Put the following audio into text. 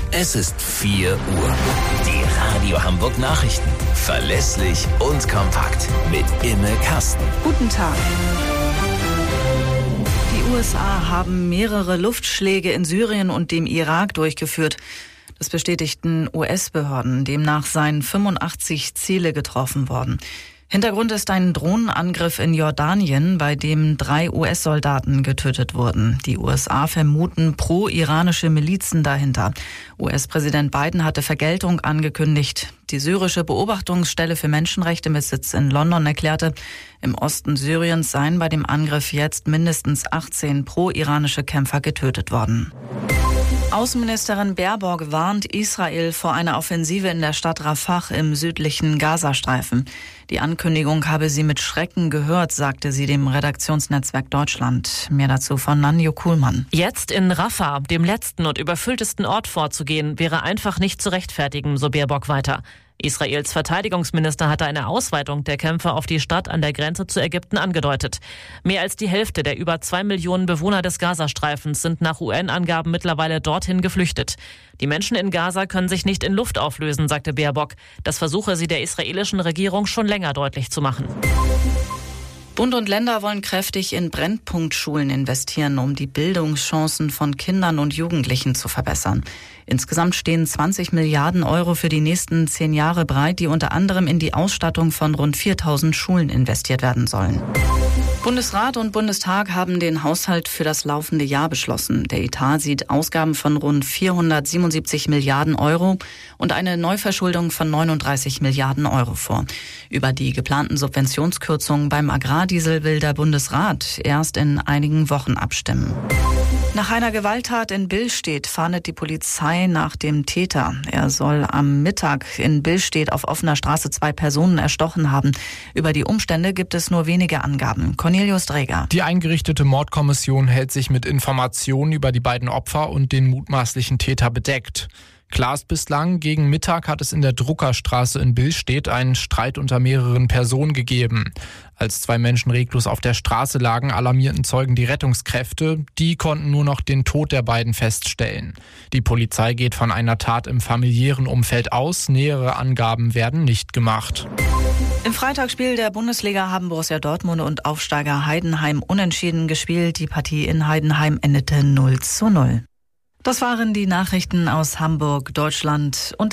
Es ist 4 Uhr. Die Radio Hamburg Nachrichten. Verlässlich und kompakt. Mit Imme Kasten. Guten Tag. Die USA haben mehrere Luftschläge in Syrien und dem Irak durchgeführt. Das bestätigten US-Behörden. Demnach seien 85 Ziele getroffen worden. Hintergrund ist ein Drohnenangriff in Jordanien, bei dem 3 US-Soldaten getötet wurden. Die USA vermuten pro-iranische Milizen dahinter. US-Präsident Biden hatte Vergeltung angekündigt. Die syrische Beobachtungsstelle für Menschenrechte mit Sitz in London erklärte, im Osten Syriens seien bei dem Angriff jetzt mindestens 18 pro-iranische Kämpfer getötet worden. Außenministerin Baerbock warnt Israel vor einer Offensive in der Stadt Rafah im südlichen Gazastreifen. Die Ankündigung habe sie mit Schrecken gehört, sagte sie dem Redaktionsnetzwerk Deutschland. Mehr dazu von Nanjo Kuhlmann. Jetzt in Rafah, dem letzten und überfülltesten Ort vorzugehen, wäre einfach nicht zu rechtfertigen, so Baerbock weiter. Israels Verteidigungsminister hatte eine Ausweitung der Kämpfe auf die Stadt an der Grenze zu Ägypten angedeutet. Mehr als die Hälfte der über 2 Millionen Bewohner des Gazastreifens sind nach UN-Angaben mittlerweile dorthin geflüchtet. Die Menschen in Gaza können sich nicht in Luft auflösen, sagte Baerbock. Das versuche sie der israelischen Regierung schon länger deutlich zu machen. Bund und Länder wollen kräftig in Brennpunktschulen investieren, um die Bildungschancen von Kindern und Jugendlichen zu verbessern. Insgesamt stehen 20 Milliarden Euro für die nächsten 10 Jahre bereit, die unter anderem in die Ausstattung von rund 4.000 Schulen investiert werden sollen. Bundesrat und Bundestag haben den Haushalt für das laufende Jahr beschlossen. Der Etat sieht Ausgaben von rund 477 Milliarden Euro und eine Neuverschuldung von 39 Milliarden Euro vor. Über die geplanten Subventionskürzungen beim Agrardiesel will der Bundesrat erst in einigen Wochen abstimmen. Nach einer Gewalttat in Billstedt fahndet die Polizei nach dem Täter. Er soll am Mittag in Billstedt auf offener Straße 2 Personen erstochen haben. Über die Umstände gibt es nur wenige Angaben. Cornelius Dreger. Die eingerichtete Mordkommission hält sich mit Informationen über die beiden Opfer und den mutmaßlichen Täter bedeckt. Klar ist bislang, gegen Mittag hat es in der Druckerstraße in Billstedt einen Streit unter mehreren Personen gegeben. Als 2 Menschen reglos auf der Straße lagen, alarmierten Zeugen die Rettungskräfte. Die konnten nur noch den Tod der beiden feststellen. Die Polizei geht von einer Tat im familiären Umfeld aus. Nähere Angaben werden nicht gemacht. Im Freitagsspiel der Bundesliga haben Borussia Dortmund und Aufsteiger Heidenheim unentschieden gespielt. Die Partie in Heidenheim endete 0:0. Das waren die Nachrichten aus Hamburg, Deutschland und